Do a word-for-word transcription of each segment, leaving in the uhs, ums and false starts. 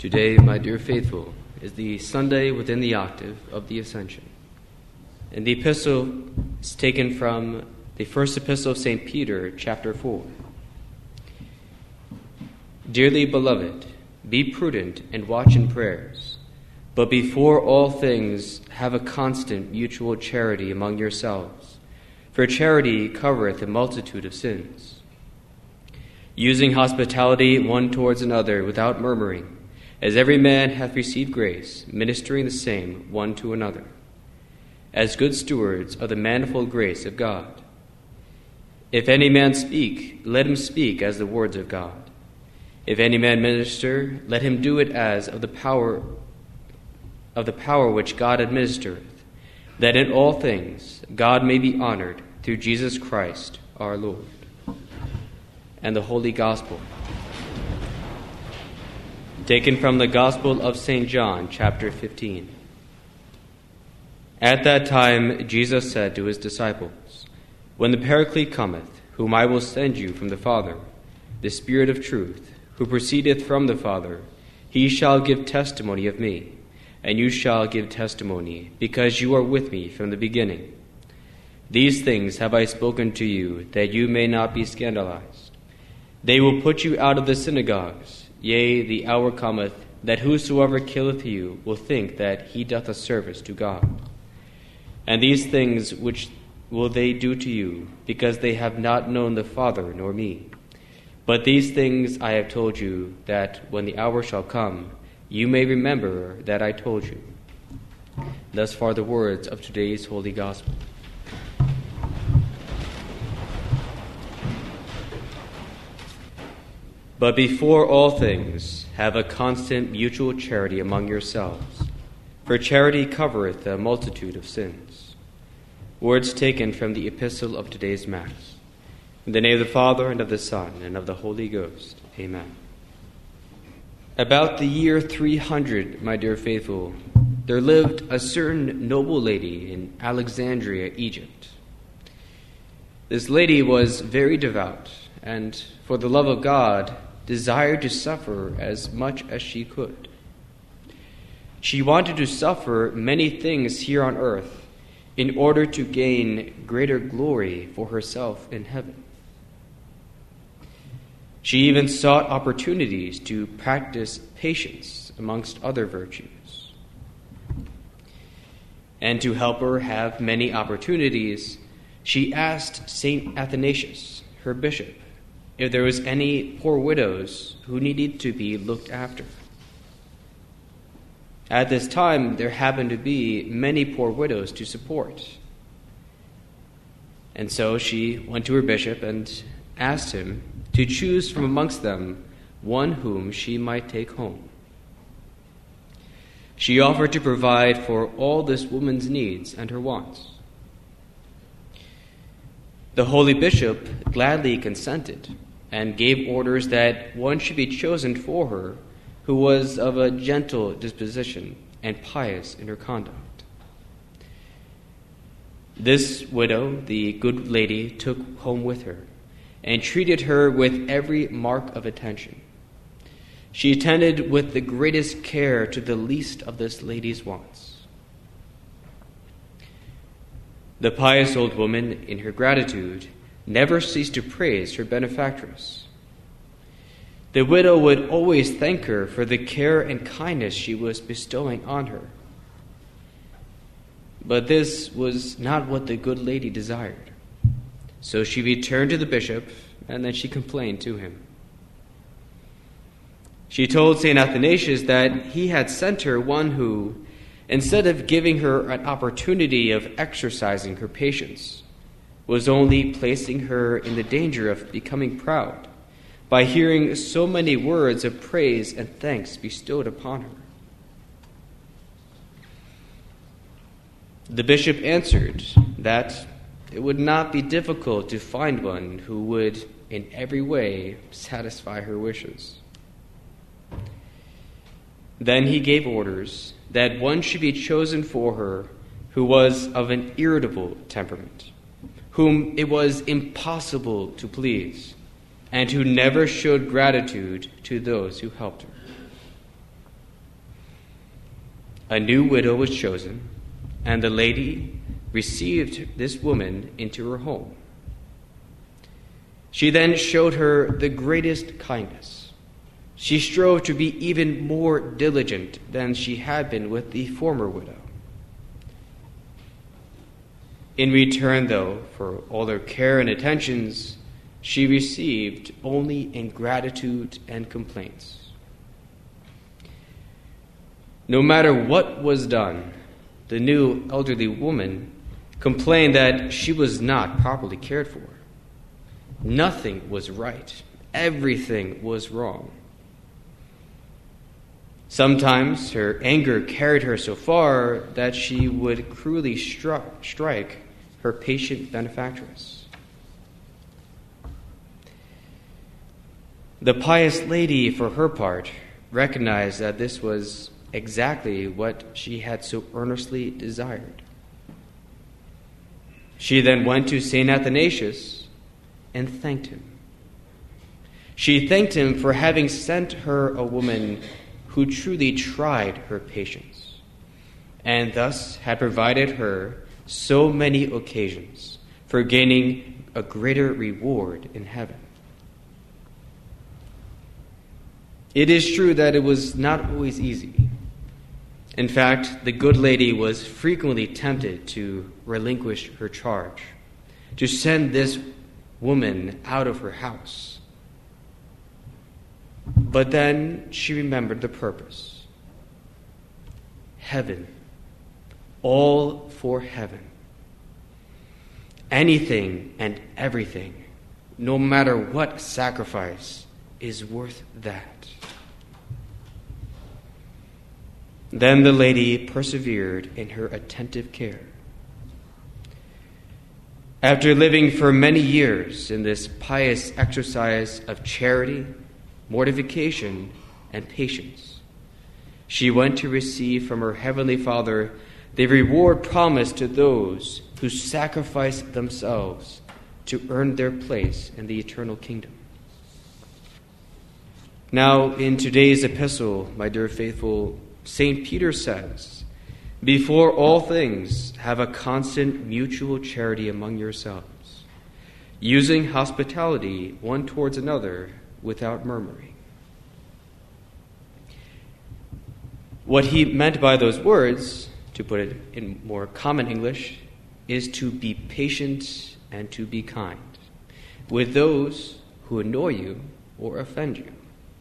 Today, my dear faithful, is the Sunday within the octave of the Ascension. And the epistle is taken from the first epistle of Saint Peter, chapter four. Dearly beloved, be prudent and watch in prayers, but before all things have a constant mutual charity among yourselves, for charity covereth a multitude of sins. Using hospitality one towards another without murmuring, as every man hath received grace, ministering the same one to another, as good stewards of the manifold grace of God. If any man speak, let him speak as the words of God. If any man minister, let him do it as of the power of the power which God administereth, that in all things God may be honored through Jesus Christ our Lord. And the Holy Gospel, taken from the Gospel of Saint John, chapter fifteen. At that time Jesus said to his disciples, When the Paraclete cometh, whom I will send you from the Father, the Spirit of truth, who proceedeth from the Father, he shall give testimony of me, and you shall give testimony, because you are with me from the beginning. These things have I spoken to you, that you may not be scandalized. They will put you out of the synagogues. Yea, the hour cometh, that whosoever killeth you will think that he doth a service to God. And these things which will they do to you, because they have not known the Father nor me. But these things I have told you, that when the hour shall come, you may remember that I told you. Thus far the words of today's Holy Gospel. But before all things, have a constant mutual charity among yourselves, for charity covereth a multitude of sins. Words taken from the epistle of today's Mass. In the name of the Father, and of the Son, and of the Holy Ghost. Amen. About the year three hundred, my dear faithful, there lived a certain noble lady in Alexandria, Egypt. This lady was very devout, and for the love of God, desired to suffer as much as she could. She wanted to suffer many things here on earth in order to gain greater glory for herself in heaven. She even sought opportunities to practice patience amongst other virtues. And to help her have many opportunities, she asked Saint Athanasius, her bishop, if there was any poor widows who needed to be looked after. At this time, there happened to be many poor widows to support. And so she went to her bishop and asked him to choose from amongst them one whom she might take home. She offered to provide for all this woman's needs and her wants. The holy bishop gladly consented and gave orders that one should be chosen for her who was of a gentle disposition and pious in her conduct. This widow the good lady took home with her and treated her with every mark of attention. She attended with the greatest care to the least of this lady's wants. The pious old woman, in her gratitude, never ceased to praise her benefactress. The widow would always thank her for the care and kindness she was bestowing on her. But this was not what the good lady desired. So she returned to the bishop, and then she complained to him. She told Saint Athanasius that he had sent her one who, instead of giving her an opportunity of exercising her patience, was only placing her in the danger of becoming proud by hearing so many words of praise and thanks bestowed upon her. The bishop answered that it would not be difficult to find one who would in every way satisfy her wishes. Then he gave orders that one should be chosen for her who was of an irritable temperament, whom it was impossible to please, and who never showed gratitude to those who helped her. a new widow was chosen, and the lady received this woman into her home. She then showed her the greatest kindness. She strove to be even more diligent than she had been with the former widow. In return, though, for all her care and attentions, she received only ingratitude and complaints. No matter what was done, the new elderly woman complained that she was not properly cared for. Nothing was right. Everything was wrong. Sometimes her anger carried her so far that she would cruelly stri- strike her patient benefactress. The pious lady, for her part, recognized that this was exactly what she had so earnestly desired. She then went to Saint Athanasius and thanked him. She thanked him for having sent her a woman who truly tried her patience, and thus had provided her so many occasions for gaining a greater reward in heaven. It is true that it was not always easy. In fact, the good lady was frequently tempted to relinquish her charge, to send this woman out of her house. But then she remembered the purpose. Heaven. All for heaven. Anything and everything, no matter what sacrifice, is worth that. Then the lady persevered in her attentive care. After living for many years in this pious exercise of charity, mortification, and patience, she went to receive from her heavenly Father the reward promised to those who sacrifice themselves to earn their place in the eternal kingdom. Now, in today's epistle, my dear faithful, Saint Peter says, "Before all things, have a constant mutual charity among yourselves, using hospitality one towards another without murmuring." What he meant by those words, to put it in more common English, is to be patient and to be kind with those who annoy you or offend you.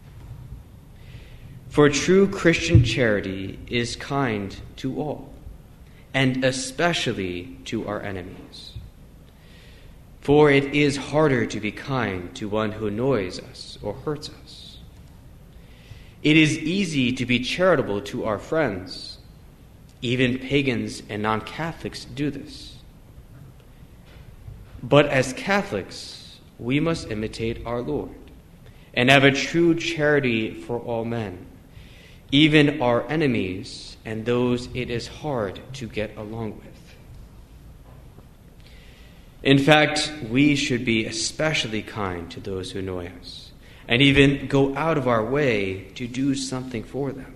For true Christian charity is kind to all, and especially to our enemies. For it is harder to be kind to one who annoys us or hurts us. It is easy to be charitable to our friends. Even pagans and non-Catholics do this. But as Catholics, we must imitate our Lord and have a true charity for all men, even our enemies and those it is hard to get along with. In fact, we should be especially kind to those who annoy us, and even go out of our way to do something for them.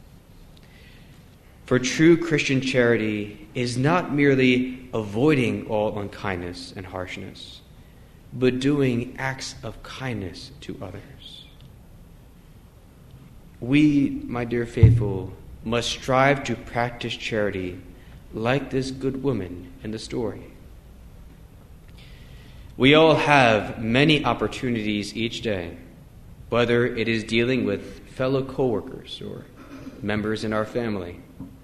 For true Christian charity is not merely avoiding all unkindness and harshness, but doing acts of kindness to others. We, my dear faithful, must strive to practice charity like this good woman in the story. We all have many opportunities each day, whether it is dealing with fellow co-workers or members in our family.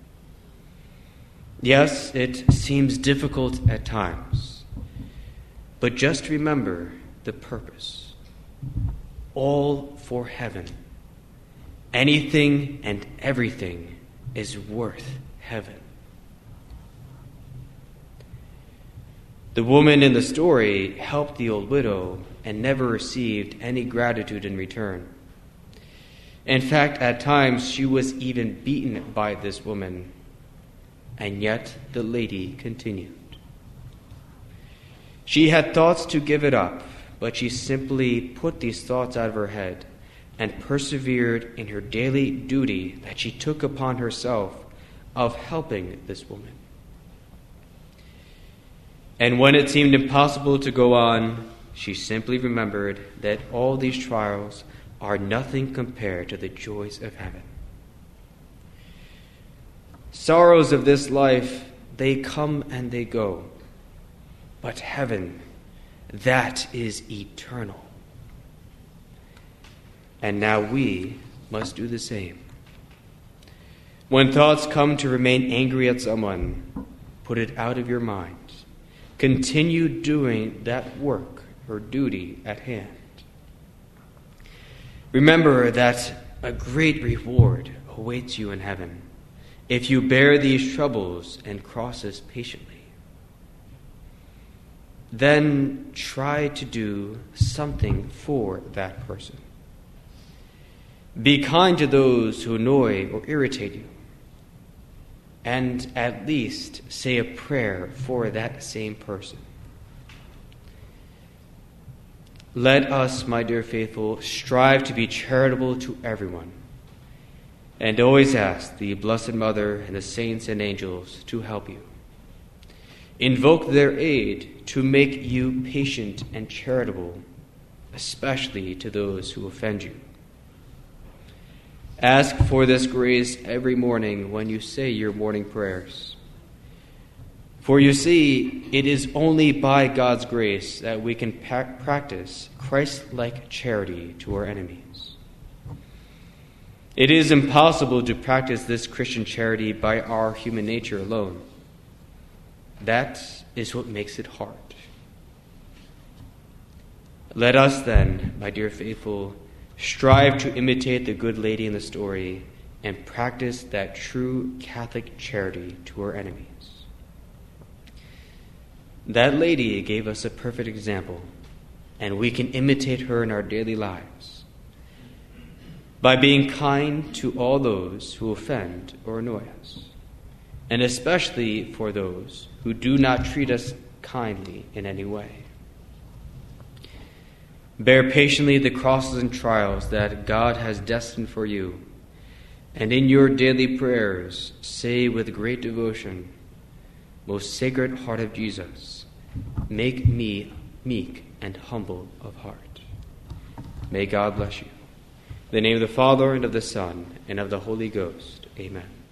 Yes, it seems difficult at times, but just remember the purpose. All for heaven. Anything and everything is worth heaven. The woman in the story helped the old widow and never received any gratitude in return. In fact, at times she was even beaten by this woman, and yet the lady continued. She had thoughts to give it up, but she simply put these thoughts out of her head and persevered in her daily duty that she took upon herself of helping this woman. And when it seemed impossible to go on, she simply remembered that all these trials are nothing compared to the joys of heaven. Sorrows of this life, they come and they go. But heaven, that is eternal. And now we must do the same. When thoughts come to remain angry at someone, put it out of your mind. Continue doing that work or duty at hand. Remember that a great reward awaits you in heaven if you bear these troubles and crosses patiently. Then try to do something for that person. Be kind to those who annoy or irritate you, and at least say a prayer for that same person. Let us, my dear faithful, strive to be charitable to everyone, and always ask the Blessed Mother and the saints and angels to help you. Invoke their aid to make you patient and charitable, especially to those who offend you. Ask for this grace every morning when you say your morning prayers. For you see, it is only by God's grace that we can pa- practice Christ-like charity to our enemies. It is impossible to practice this Christian charity by our human nature alone. That is what makes it hard. Let us then, my dear faithful, strive to imitate the good lady in the story and practice that true Catholic charity to our enemies. That lady gave us a perfect example, and we can imitate her in our daily lives by being kind to all those who offend or annoy us, and especially for those who do not treat us kindly in any way. Bear patiently the crosses and trials that God has destined for you, and in your daily prayers say with great devotion, Most Sacred Heart of Jesus, make me meek and humble of heart. May God bless you. In the name of the Father, and of the Son, and of the Holy Ghost. Amen.